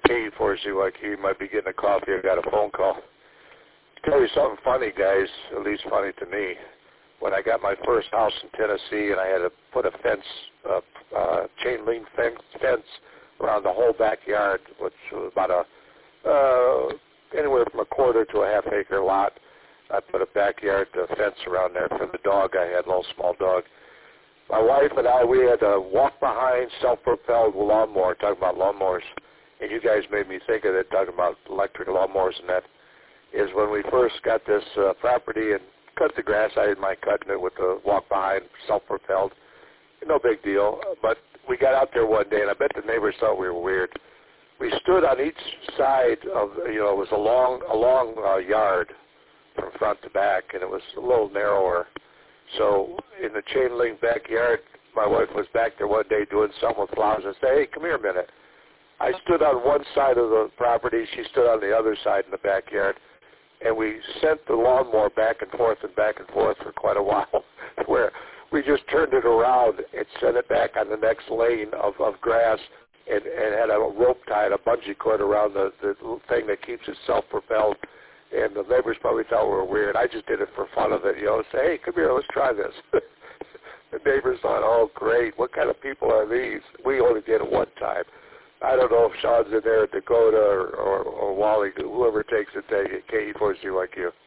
K4CYQ, you might be getting a coffee. I got a phone call. Tell you something funny, guys, at least funny to me. When I got my first house in Tennessee and I had to put a fence, chain link fence around the whole backyard, which was about anywhere from a quarter to a half acre lot. I put a backyard fence around there for the dog. I had a little small dog. My wife and I, we had a walk-behind self-propelled lawnmower, talking about lawnmowers, and you guys made me think of it, talking about electric lawnmowers and that, is when we first got this property and cut the grass. I didn't mind cutting it with the walk-behind self-propelled. No big deal. But we got out there one day, and I bet the neighbors thought we were weird. We stood on each side of, it was a long yard from front to back, and it was a little narrower. So in the chain link backyard, my wife was back there one day doing something with flowers and said, "Hey, come here a minute." I stood on one side of the property. She stood on the other side in the backyard. And we sent the lawnmower back and forth for quite a while, where we just turned it around and sent it back on the next lane of grass and had a rope tied, a bungee cord around the thing that keeps it self-propelled. And the neighbors probably thought we were weird. I just did it for fun of it, say, "Hey, come here, let's try this." The neighbors thought, "Oh, great, what kind of people are these?" We only did it one time. I don't know if Sean's in there at Dakota or Wally, whoever takes it, take it, K4CYQ.